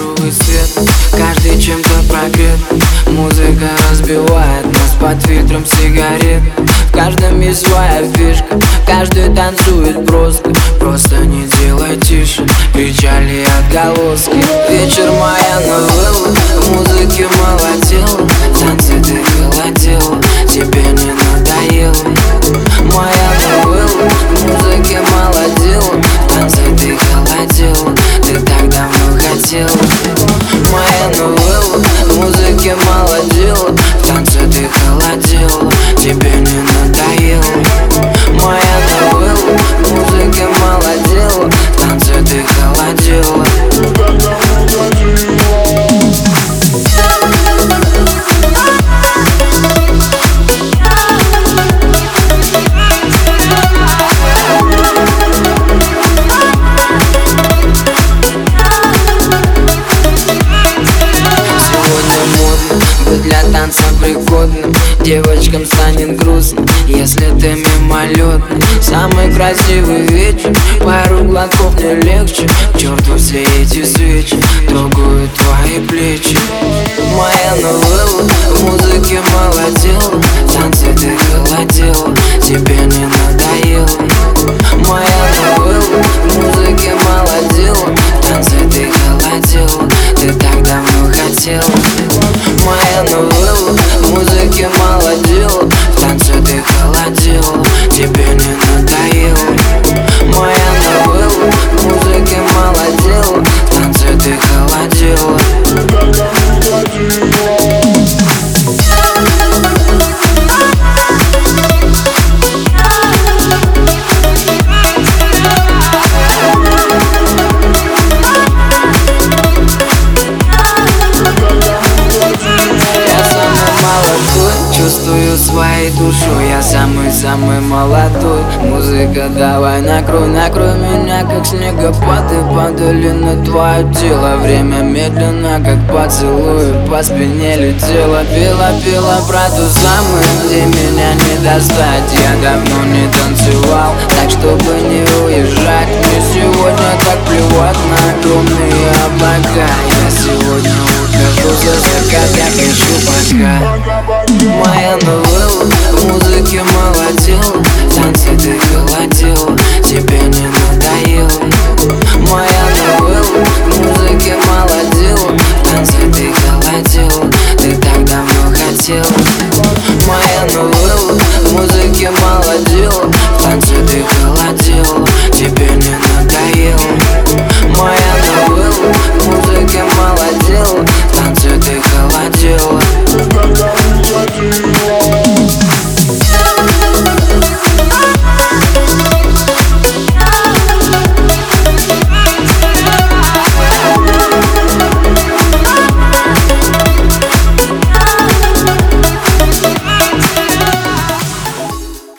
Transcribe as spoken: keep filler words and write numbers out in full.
неоновый свет, каждый чем-то прогрет. Музыка разбивает нас под фильтром сигарет. В каждом есть своя фишка, каждый танцует просто. Просто не делай тише печали отголоски. Вечер моя новелла, в музыке молотела, танцы ты холодела, тебе не надоело. Моя новелла, в музыке молодела, танцы ты холодела, ты так давно хотела. Моя новелла, в музыке молодела, танцы ты холодела, тебе не надоело. Моя новелла, в музыке молодела, танцы ты холодела. Для танца пригодным девочкам станет грустно, если ты мимолетный. Самый красивый вечер, пару глотков не легче. К черту все эти свечи, трогают твои плечи. Моя новелла, в музыке молодела, танцы ты холодела, тебе не надоело. Моя новелла, в музыке молодела, танцы ты холодела, ты так давно хотела. Моя новелла, в музыке молодела, в танце ты холодела, тебе не надоело. Моя новелла, в музыке молодела, в танце ты холодела. Чувствую своей душой, я самый-самый молодой. Музыка, давай накрой, накрой меня, как снегопады падали на твое тело. Время медленно, как поцелуй, по спине летело. Пела, пела про ту самую, где меня не достать. Я давно не танцевал, так чтобы не уезжать. Мне сегодня так плевать на огромные облака. Я сегодня ухожу за закат, я пишу пока. Моя новелла, в музыке молодела, танцы ты холодела,